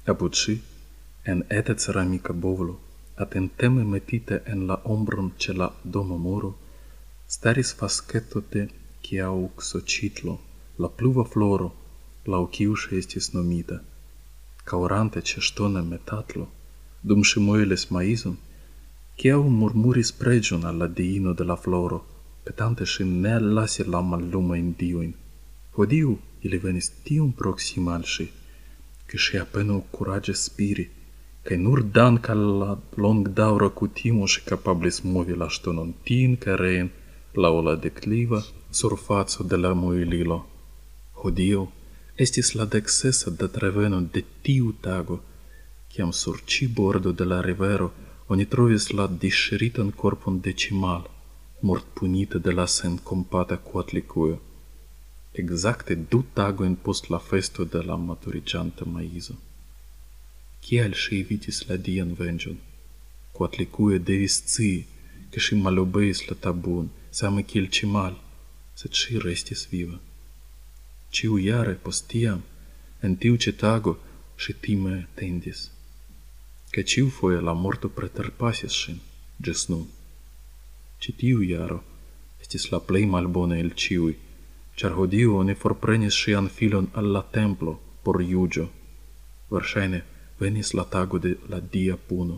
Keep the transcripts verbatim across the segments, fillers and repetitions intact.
Abuci, en ete ceramica bovlo, at en teme metite en la ombron ce la domo muro, staris fasceto de ciau xocitlo, la pluva floro, lau cius estis nomita, caurante cestone metatlo, dum si moeles maison, ciau murmuris pregion alla diino de la floro, petante sin ne lasi la mallume in dioin. Hodiu ili venis tium proxima al si, che si appena curage spiri, che nur dank alla long daura cutimo si capablis movi la stonon tin careen la ola decliva surfazo de la muililo. Hodiu estis la dexesa dat reveno de tiu tago, ciam sur ci bordo de la rivero oni trovis la disceritan corpon decimal, mort punita de la sen compata quatlicuio. Exacte du tagoin post la festo de la maturigianta maiso. Cial si evitis la dian vengion? Quatlicuio devis cii, che si malobeis la tabun, same ciel cimal, sed si restis viva. Ciu iare postiam, en tiu citago, si time tendis, che ciu foie la morto preterpasis sin, gis nun. Citiu iaro estis la plei malbone el ciui, char hodiu oni forprenis sian filon alla templo por iugio. Versaine venis la tago de la dia puno.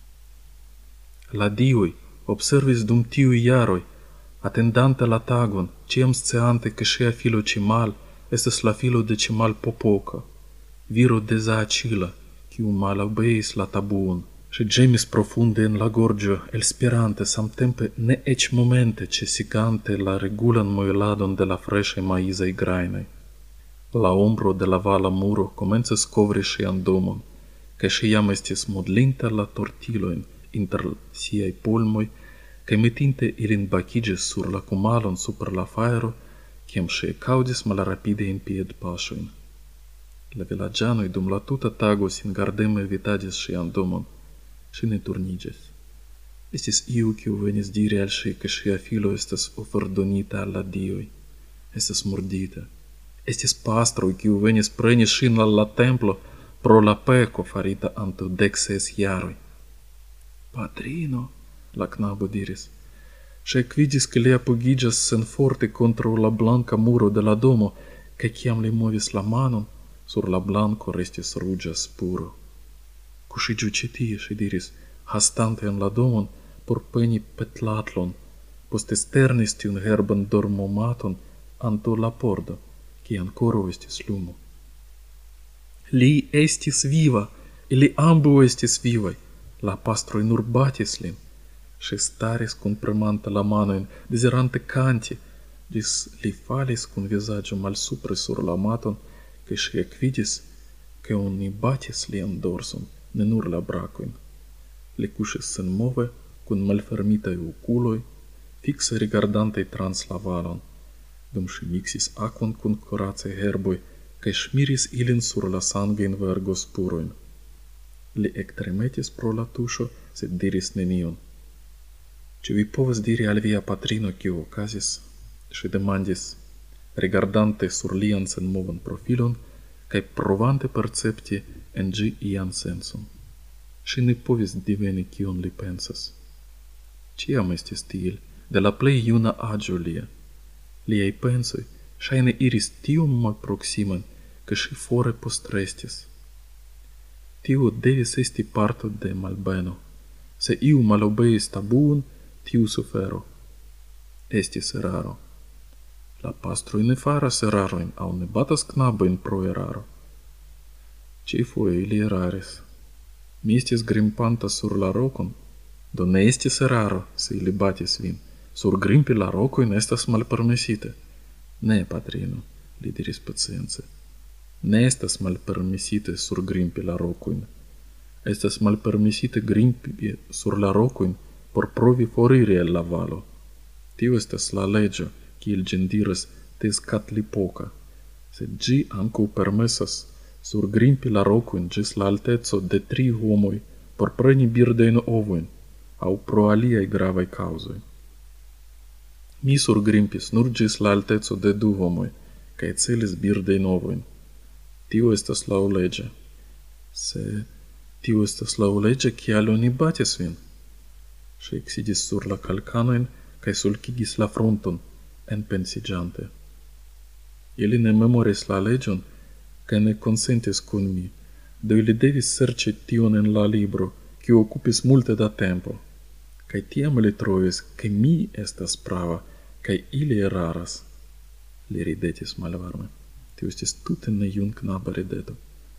La diui observis dum tiui iaroi, attendante la tagon, ciam sceante che sia filo cimal estes la filo de cimal popoca, viro desaacila, ciu malabeis la tabuon, și gemis profunde in la gorgio, el spirante samtempe ne ec momente cesicante la regulan moiladon de la fresce maisei grainei. La ombro de la vala muro comences scovri sian domon, che si iam estis modlinta la tortiloin inter siei pulmoi, che metinte ilin bacigis sur la cumalon super la faero, ciam si caudis mal rapide in pied pasoin. La villagianoi dum la tuta tago sin gardeme evitadis sian domon, si ne turniges. Estis iu ciu venis diri al si che sia filo estes oferdonita alla dioi, estes mordita. Estis pastroi ciu venis preni sin alla templo pro la peco farita anto dexes iaroi. Patrino, la knabo diris, si equidis che li apogigas sen forte contro la blanca muro de la domo, che ciam li movis la manon, sur la blanco restis rugia spuro. Cusigiu cetie, si diris, hastante en la domon, por peni petlatlon, post esternis tiun herban dormomaton anto la pordo, qui ancora estis lumo. Li estis viva, ili ambu estis vivai, la pastroi nur batis lin, si staris cum premanta la manoin, desirante canti, gis li falis cum visagio mal supre sur la maton, che si equidis, che oni batis lian dorson, ne nur la bracoin. Li cusis sen move, cun malfermitei oculoi, fixe rigardantei trans la valon, dum si mixis aquan cun coracei herboi, cae smiris ilin sur la sanguin vergo spuroin. Li ectremetis pro la tuscio, sed diris nenion. Ci vi povas diri al via patrino cio ocasis? Si demandis, rigardante sur lian sen movan profilon, cae provante percepti en gi ian sensum. Si ne povis diveni cion li pensas. Ciam estis tiel, de la plei iuna agio lia. Liei pensoi shaine iris tium mal proximan, che si fore postrestis. Tiu devis esti parto de malbeno. Se iu malobeis tabuun, tiu sufero. Estis eraro. La pastroi ne faras eraroin, au ne batas knaboin pro eraro. Ci foie ili eraris. Mi estis grimpanta sur la rocon, do ne estis eraro, se ili batis vin. Sur grimpi la rocoin estas malpermesite. Ne, patrino, li diris pacience. Ne estas malpermesite sur grimpi la rocoin. Estas malpermesite grimpi sur la rocoin por provi foriri el la valo. Tiu estas la legio, kiel gen diras Tezcatlipoca, sed gi anco permessas sur grimpi la rocoin gis la altezo de tri homoi por preni birdein ovoin, au pro aliai gravai causoi. Mi surgrimpis nur gis la altezo de du homoi, cae celis birdein ovoin. Tio estas lau lege. se tiu estas laŭ leĝe kial oni batis vin. Ŝi eksidis sur la kalkanojn kaj sulkigis la frunton, enpensiĝante. Ili ne memoris la leĝon kaj ne konsentis kun mi, do ili devis serĉi tion en la libro, kiu okupis multe da tempo. Kaj tiam li trovis, ke mi estas prava, kaj ili eraras. Li ridetis malvarme. Tio estis tute ne junknaba rideto.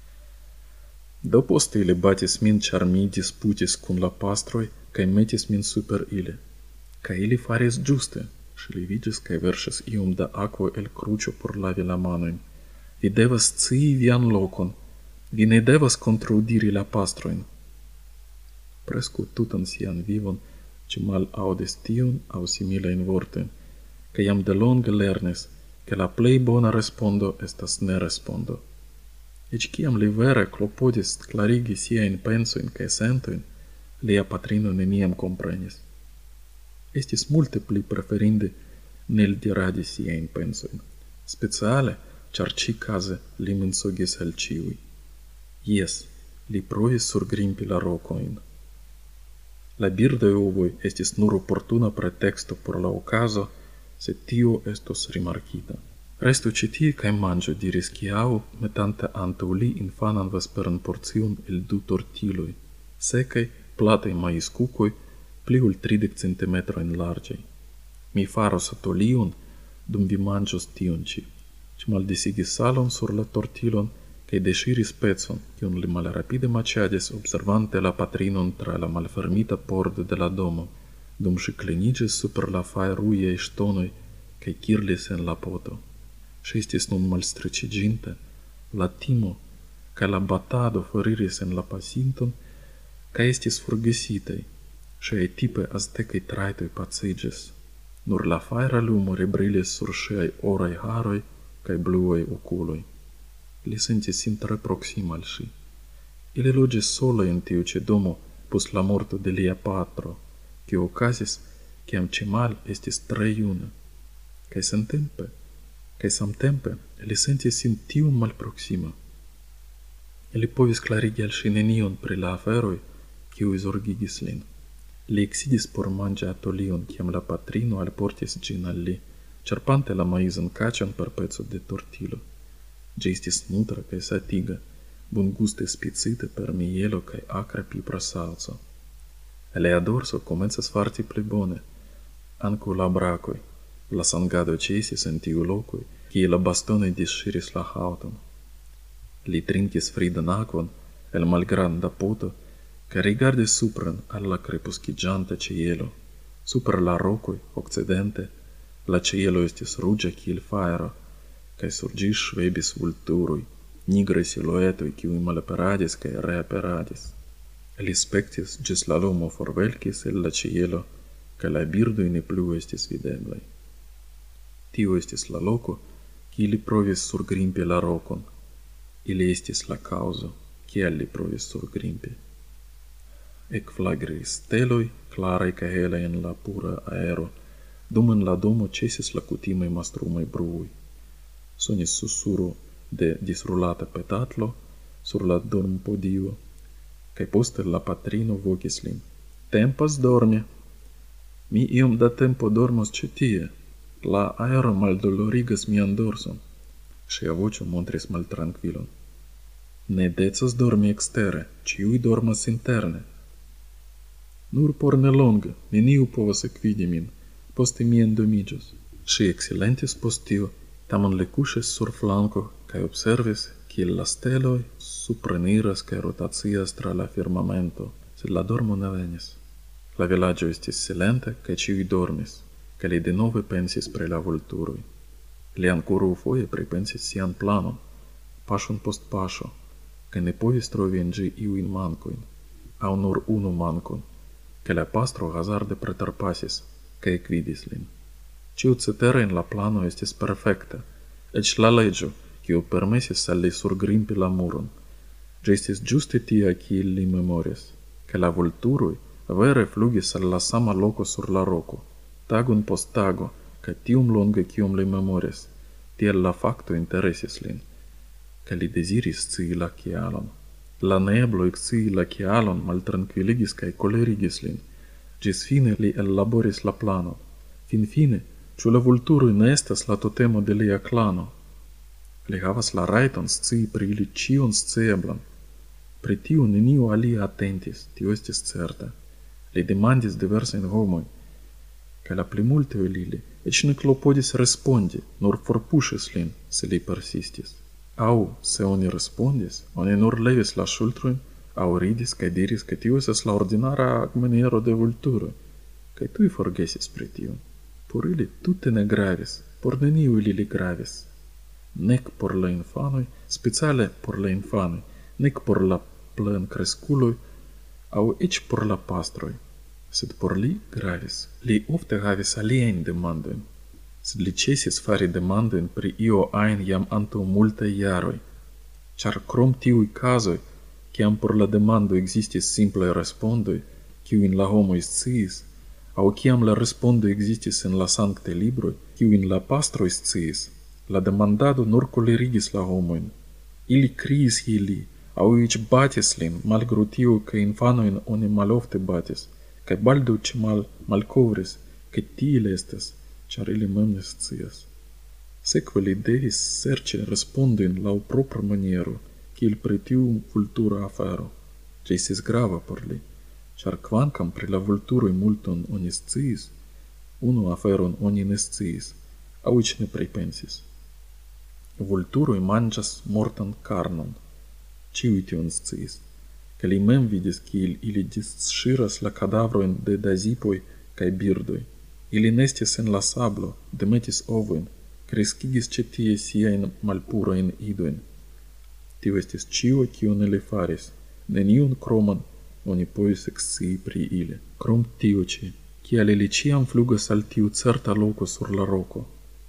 Do poste ili batis min, ĉar mi disputis kun la pastroj kaj metis min super ili. Kaj ili faris ĝuste. Ŝi leviĝis kaj verŝis iom da akvo el kruĉo por lavi la manojn. Vi devas scii vian lokon. Vi ne devas kontraŭdiri la pastrojn. Preskaŭ tutan sian vivon ŝi malaŭdis tion aŭ similajn vortojn, kaj jam delonge lernis, ke la plej bona respondo estas ne respondo. Eĉ kiam li vere klopodis klarigi siajn pensojn kaj sentojn, lia patrino neniam komprenis. Estis multe pli preferinde neldiradi siajn pensojn, speciale, ĉar ĉi-kaze li mensogis al ĉiuj. Jes, li provis surgrimpi la rokojn. La birdaj ovoj estis nur oportuna preteksto por la okazo, se tio estos rimarkita. Restu ĉi tie kaj manĝu, diris Kiao, metante antaŭ li infanan vesperan porcion el du tortiloj, sekaj, plataj maiskukoj, pli ol tridek centimetrojn larĝaj. Mi faros atolion, dum vi manĝos tion ĉi. Ŝi maldisigis salon sur la tortilon kaj deŝiris pecon, kiun li malrapide maĉadis, observante la patrinon tra la malfermita pordo de la domo, dum ŝi kliniĝis super la fajrujaj ŝtonoj kaj kirlis en la poto. Ŝi estis nun malstreĉiĝinte, la timo kaj la batado foriris en la pasinton kaj estis forgesitaj. Ŝiaj tipe aztekaj trajtoj paciĝis. Nur la fajra lumo rebrilis sur ŝiaj oraj haroj kaj bluaj okuloj. Li sentis sin tre proksima al ŝi. Ili loĝis sola en tiu ĉi domo post la morto de lia patro, kio okazis, kiam Ĉemal estis tre juna. Kaj samtempe, kaj samtempe li sentis sin tiom malproksima. Li povis klarigi al ŝi nenion pri la aferoj, kiuj zorgigis lin. Li eksidis por manĝi atolion, kiam la patrino alportis ĝin al li, ĉerpante la maizan kaĉon per peco de tortilo. Ĝi estis nutra kaj satiga, bonguste spicite per mielo kaj akra pipra salco. Lia dorso komencas farti pli bone, ankaŭ la brakoj. La sangado ĉesis en tiu lokoj, kie la bastonoj disŝiris la haŭton. Li trinkis fridan akvon el malgranda poto kaj rigardis supren al la krepuskiĝanta ĉielo. Super la rokoj, okcidente, la ĉielo estis ruĝa kiel fajro, kaj sur ĝi ŝvebis vulturoj, nigraj siluetoj, kiuj malaperadis kaj reaperadis. Li spektis ĝis la lumo forvelkis el la ĉielo, kaj la birdoj ne plu estis videblaj. Tio estis la loko, kie li provis surgrimpi la rokon. Ili estis la kaŭzo, kial li provis surgrimpi. Ekflagris steloj, klaraj kaj helaj en la pura aero, dum en la domo ĉesis la kutimaj mastrumaj bruoj. Sonis susuro de disrulata petatlo sur la dormpodio, kaj poste la patrino vokis lin. Tempas dormi. Mi iom da tempo dormos ĉi tie. La aero maldolorigas mian dorson. Ŝia voĉo montris maltrankvilon. Ne decas dormi ekstere, ĉiuj dormas interne. Nur por nelonge, neniu povas ekvidi min, poste mi endomiĝos. Ŝi eksilentis post tio, tamen li kuŝis sur flanko kaj observis, kiel la steloj supreniras kaj rotacias tra la firmamento, sed la dormo ne venis. La vilaĝo estis silenta kaj ĉiuj dormis, kaj li denove pensis pri la vulturoj. Li ankoraŭfoje pripensis sian planon, paŝon post paŝo, kaj ne povis trovi en ĝi iujn mankojn, aŭ nur unu mankon, kaj la pastro hazarde preterpasis kaj ekvidis lin. Ĉiu cetere en la plano estis perfekta, eĉ la leĝo, kiu permesis al li surgrimpi la muron. Ĝi estis ĝuste tia, kiel li memoris, kaj la vulturoj vere flugis al la sama loko sur la roko, tagon post tago, kaj tiom longe kiom li memoris, tiel la fakto interesis lin, kaj li deziris scii la kialon. La neblo ixii lacialon maltranquilligis cae colerigis lin, gis fine li elaboris la planon. Fin fine, ciu la vulturoi ne estas la totemo de lia clano. Li havas la raiton scii pri ili cion scieblan. Pri tiu neniu alia attentis, tio estis certa. Li demandis diversain homoi, cae la plimulte el ili, ec ne clopodis respondi, nur forpuŝis lin, se li persistis. Au, se oni respondis, oni nur levis la ŝultrojn, au ridis cae diris che tiu esas la ordinara maniero de vulturoi, cae tui forgesis pri tiu. Por ili tute ne gravis, por neniu ili gravis. Nec por la infanoi, speciale por la infanoi, nec por la plen cresculoi, au ec por la pastroi. Sed por li gravis. Li ofte havis aliein demandoin, sed li cesis fari demandoin pri io ain iam antau multe iaroi, char crom tiui casoi, ciam por la demando existis simple respondoi, ciuin la homoi sciis, au ciam la respondo existis en la sancte libroi, ciuin la pastroi sciis, la demandado nur colerigis la homoin. Ili criis ili, au ic batis lin, malgru tiu che infanoin oni malofte batis, cae baldo ce mal malcovris, che tiil estes, char ili mem ne scias. Seque li devis serce respondoin lau propra maniero, ciel pri tiu vultura afero. Cesis grava por li, char quancam pri la vulturoi multon oni sciis, unu aferon oni ne sciis, au ic ne pripensis. Vulturoi mangias mortan carnon, ciui tion sciis, che li mem vidis ciel ili disciras la cadavroin de dazipoi cae birdoi. Ili nestis en la sablo, demetis ovoin, crescigis ce tie siain malpurain idoin. Tiu estis cio cion ili faris, neniun croman oni pois excii pri ili. Crom tiu ci, cial ili ciam flugas al tiu certa loco sur la roco.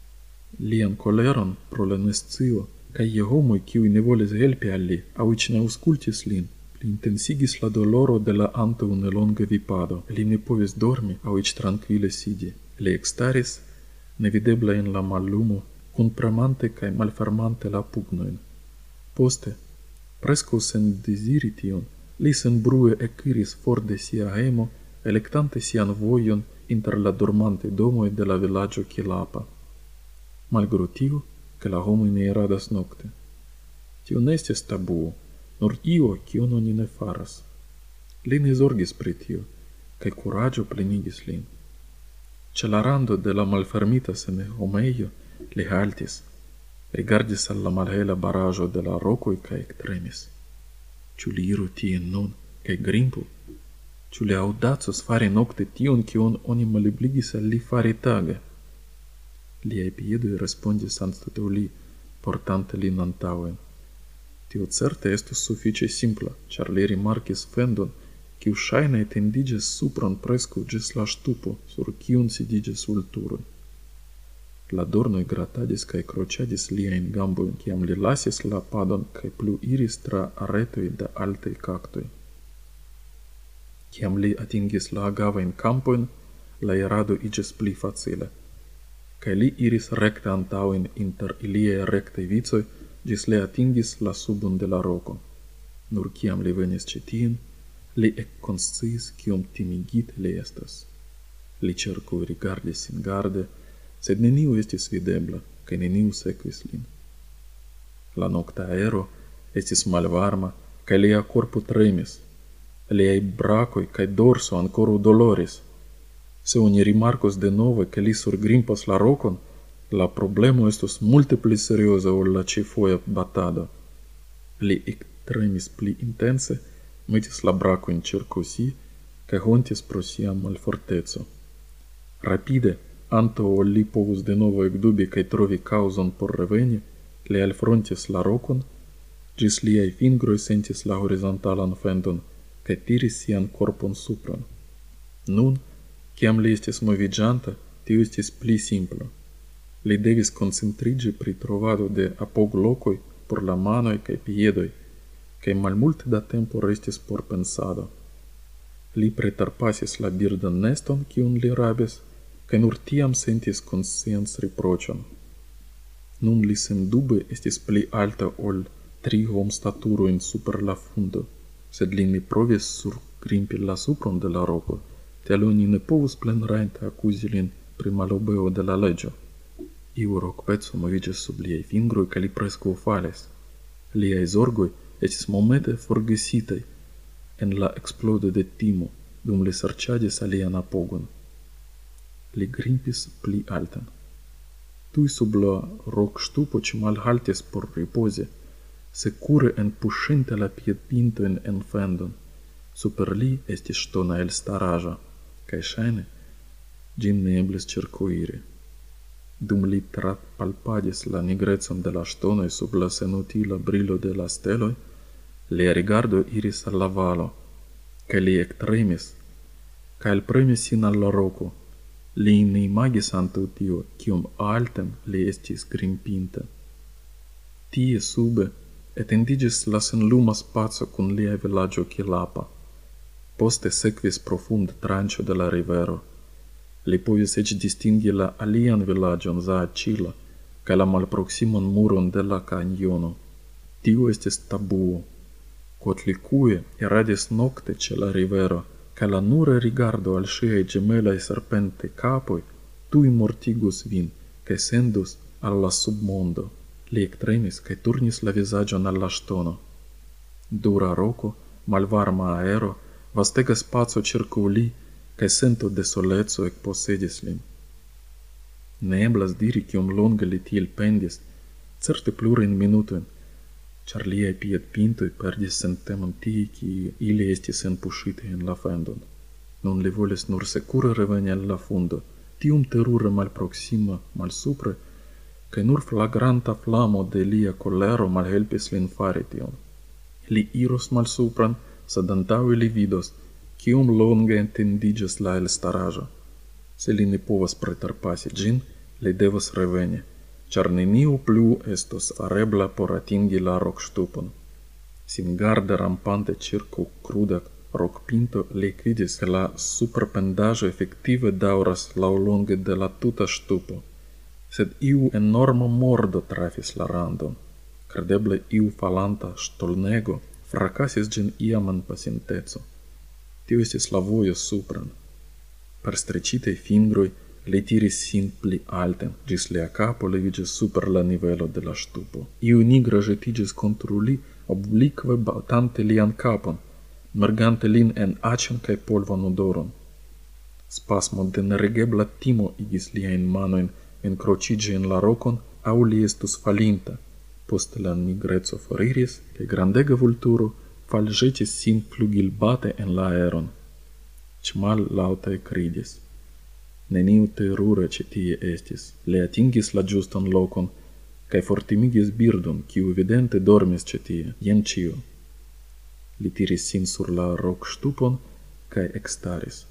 Lian coleron pro la nescio, cae ie homoi ciui ne volis helpi al li, au ic ne auscultis lin, li intensigis la doloro de la antau nelonga vipado. Li ne povis dormi, au ic tranquille sidi. Li extaris, nevidebla in la mallumo, cun premante cae malfermante la pugnoin. Poste, presco sen desiri tion, li sen brue equiris for de sia hemo, electante sian voion inter la dormante domoi de la villaggio Chilapa. Malgru tiu, che la homoi ne iradas nocte. Tio nestis tabuo, nur io cion oni ne faras. Li ne zorgis pri tio, cae curagio plenigis lin. Ce la rando de la malfermita sene homeio, li haltis, rigardis al la malhela barajo de la rocoi cae ectremis. Ciu li iru tien nun, cae grimpu? Ciu li audazos fare nocte tion cion oni malibligis al li fare tage? Liai piedoi respondis anstatau li, portante lin antauen. Tio certe estus suffice simpla, char li rimarcis fendon, ciu shaine etendiges supron prescu gis la stupo, sur ciun sidiges vulturoi. La dornoi gratadis cae crociadis liain gamboin, ciam li lasis la padon cae plu iris tra aretoi de altei cactoi. Ciam li atingis la agavain campoin, la irado igis pli facile, cae li iris recte antauin inter iliae recte vicoi, gis li atingis la subun de la roco. Nur ciam li venis cetien, li ec consciis cium timigite li estas. Li cercui rigardis in garde, sed neniu estis videbla, cae neniu sequis lin. La nocta aero estis malvarma, cae lia corpo tremis, liai bracoi cae dorso ancoru doloris. Se oni rimarcos de nove che li surgrimpas la rocon, la problemo estus multe pli seriosa ol la cifoia batado. Li ectremis pli intense, metis la braco in circo si, cae hontis pro sia malfortezo. Rapide, anto ol li povus de novo ecdubi cae trovi causon por reveni, li alfrontis la rocon, gis liai fingroi sentis la horizontalan fendon, cae tiris sian corpon supran. Nun, ciam li estis movigianta, tiu estis pli simplo. Li devis concentrigi pri trovado de apog locoi por la manoi cae piedoi, cae malmulte da tempo restis por pensado. Li preterpasis la birdan neston, cium li rabis, cae nur tiam sentis consciens riprocion. Nun li sendube estis pli alta ol tri hom staturo in super la fundo, sed li ne provis surgrimpi la supron de la roko, tial oni ne povus plenrajte akuzi lin pri malobeo de la legio. Iu rokpeco moviĝis sub liaj fingroj kaj li preskaŭ falis. Liaj zorgoj estis momente forgesitaj en la eksplodo de timo, dum li serĉadis alian apogon. Li grimpis pli alten. Tuj sub la rokŝtupo ŝi malhaltis por ripozi, sekure enpuŝinte la piedpintojn en fendon. Super li estis ŝtona elstaraĵo, kaj ŝajne ĝin ne eblis ĉirkaŭiri. Dum li trapalpadis la nigrecon de la ŝtonoj sub la senutila brilo de la steloj, lia rigardo iris al la valo, kaj li ektremis, kaj elpremis sin al la roko. Li ne imagis antaŭ tio, kiom alten li estis grimpinta. Tie sube etendiĝis la senluma spaco kun lia vilaĝo Kilapa. Poste sekvis profunda tranĉo de la rivero. Li povis eĉ distingi la alian vilaĝon Zaacila kaj la malproksimon muron de la kanjono. Tio estis Tabuo. Kotlikue iradis nokte ĉe la rivero, kaj la nura rigardo al ŝiaj ĝemelaj serpentaj kapoj tuj mortigus vin kaj sendus al la submondo. Li ektremis kaj turnis la vizaĝon al la ŝtono. Dura roko, malvarma aero, vastega spaco ĉirkaŭ li, kaj sento de soleco ekposedis lin. Ne eblas diri kiom longe li tiel pendis, certe plurajn minutojn, ĉar liaj piedpintoj perdis sentemon tie, kie ili estis enpuŝitaj en la fendon. Nun li volis nur sekure reveni al la fundo, tiom terure malproksima malsupre, kaj nur flagranta flamo de lia kolero malhelpis lin fari tion. Li iros malsupren, sed antaŭe li vidos, kiom longe etendiĝas la elstaraĵo. Se li ne povas preterpasi ĝin, li devas reveni, ĉar neniu plu estos farebla por atingi la rokŝtupon. Singarde rampante ĉirkaŭ kruda rokpinto, li ekvidis, ke la superpendaĵo efektive daŭras laŭlonge de la tuta ŝtupo. Sed iu enorma mordo trafis la randon. Kredeble iu falanta ŝtolnego frakasis ĝin iaman pasinteco. Tio estis la vojo supren. Per streĉitaj fingroj li tiris sin pli alten, ĝis lia kapo leviĝis super la nivelo de la ŝtupo. Iu nigra ĵetiĝis kontraŭ li, oblikve batante lian kapon, mergante lin en aĉan kaj polvan odoron. Spasmo de neregebla timo igis liajn manojn enkroĉiĝi en la rokon, aŭ li estus falinta. Poste la nigreco foriris, kaj grandega vulturo falĵetis sin flugilbate en la aeron. Ĉmal laŭte ekridis. Neniu terura ĉi tie estis. Li atingis la ĝustan lokon kaj fortimigis birdon, kiu evidente dormis ĉi tie. Jen ĉio. Li tiris sin sur la rokŝtupon kaj ekstaris.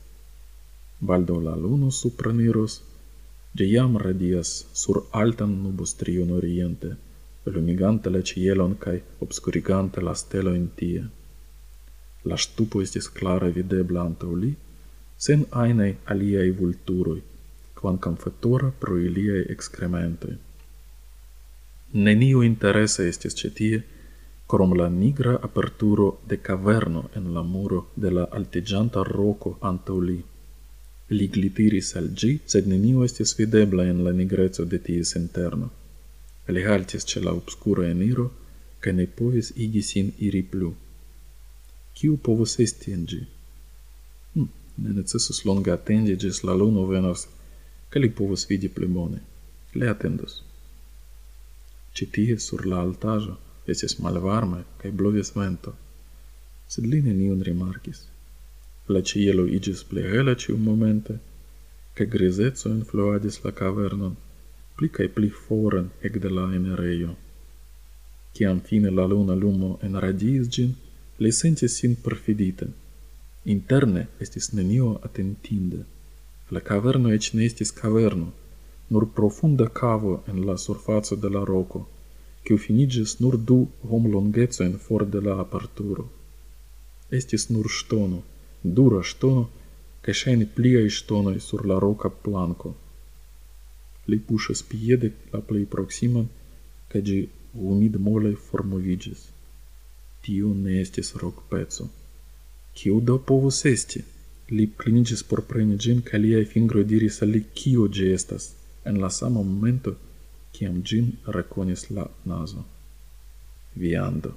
Baldaŭ la luno supreniros, ĝi jam radias sur altan nubostrion oriente, lumigante la ĉielon kaj obskurigante la stelojn tie. La ŝtupo estis klare videbla antaŭ li, sen ajnaj aliaj vulturoj, kvankam fetora pro iliaj ekskrementoj. Nenio interesa estis ĉi tie, krom la nigra aperturo de kaverno en la muro de la altiĝanta roko antaŭ li. Li glitiris al ĝi, sed nenio estis videbla en la nigreco de ties interno. Li haltis ĉe la obskura eniro, kaj ne povis igi sin iri plu. Kiu povus esti en ĝi? Hm, ne necesus longe atendi ĝis la luno venos, kaj li povus vidi pli bone. Li atendos. Ĉi tie sur la altaĵo estis malvarme kaj blovis vento, sed li nenion rimarkis. La ĉielo iĝis pli hela ĉiumomente, kaj grizeco influadis la kavernon, pli kaj pli foren ekde la enirejo. Kiam fine la luna lumo enradiis ĝin, li sentis sin perfidite. Interne estis nenio atentinde. La kaverno eĉ ne estis kaverno, nur profunda kavo en la surfaco de la roko, kiu finiĝis nur du homlongecojn for de la aperturo. Estis nur ŝtono, dura ŝtono, kaj ŝajne pliaj ŝtonoj sur la roka planko. Li puŝas piede la plej proksiman, kaj ĝi humid mole formovigis. Tiu ne estis roc pezo. Kiu do povus esti? Li clinigis por preni gin, ca liai fingroi diris al li kio gi estas, en la sama momento, ciam gin reconis la naso. Viando.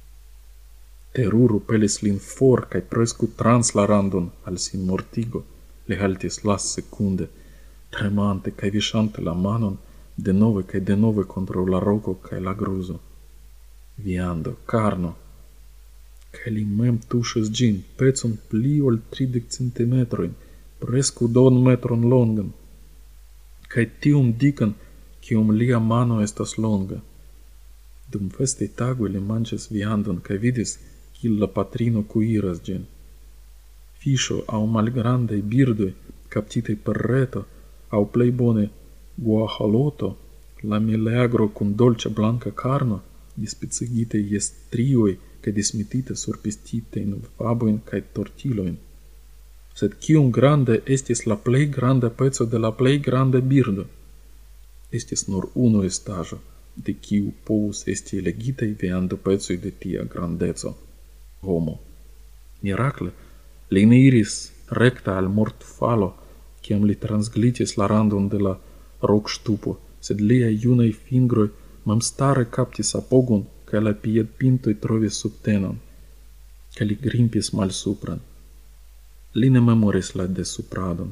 Teruro pelis lin for, cae prescu trans la randon al sin mortigo, li haltis las secunde, tremante cae visante la manon, de nove cae de nove contra la roco cae la gruso. Viando, carno. Cae li mem tuŝis gin, pecon pli ol tridec centimetroin, prescu duon metron longan, cae tiom dican, cium lia mano estas longa. Dum festei tagui li manĝis viandon, cae vidis, kiel la patrino kuiras gin. Fiŝo aŭ malgrandaj birdoj, kaptitaj per reto, aŭ plej bone guaĥaloto, la meleagro kun dolĉa blanka karno, dispecigite je strioj kaj dismetite sur pistitajn fabojn kaj tortilojn. Sed kiom granda estis la plej granda peco de la plej granda birdo? Estis nur unu estaĵo, de kiu povus esti elegitaj viandopecoj de tia grandeco. Homo. Mirakle, li ne iris recta al mortfalo, ciam li transglitis la randon de la rocŝtupo, sed liai junai fingroi memstare captis apogon, ca la piedpintoi trovis subtenon, ca li grimpis malsupran. Li ne memoris la desupradon.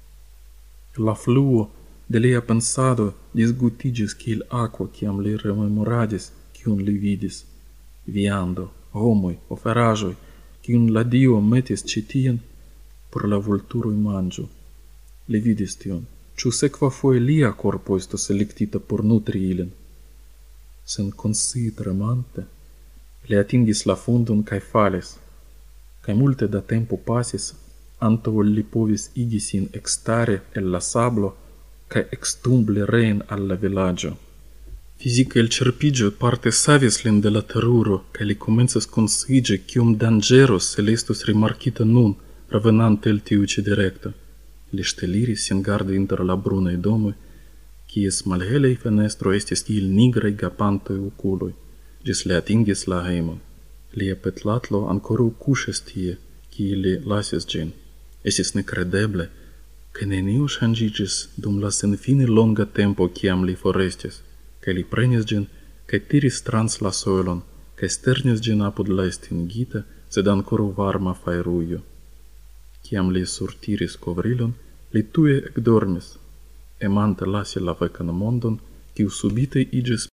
La fluo de lia pensado disgutigis kiel aqua, ciam li rememoradis, cium li vidis. Viando, homoi, oferajoi, cium la dio metis citien, por la vulturoi mangiu. Li vidis tion. Ciu sequa foe lia corpo estos selectita por nutri ilin. Sen consii tremante, li atingis la fundon cae falis, cae multe da tempo pasis, anto li povis igi sin extare el la sablo, cae extumbli rein alla villaggio. Fisica el cerpigio parte savis lin de la teruro, cae li comences consigi cium dangeros se li estus rimarcita nun, revenante el tiu ci directo. Li steliris sin garde inter la brunei domoi, cies malhelei fenestro estis il nigrei gapantoi oculoi, gis li atingis la heimon. Lia petlatlo ancoru cuches tie, cie li lasis gin. Estis necredeble, che neniu changigis dum la senfine longa tempo ciam li forestis, che li prenis gin, che tiris trans la soilon, che sternis gin apud la estingita, sed ancoru varma fairuio. Ciam li surtiris covrilon, li tue ec dormis, emante lasi la vecan mondon, ciu subite igis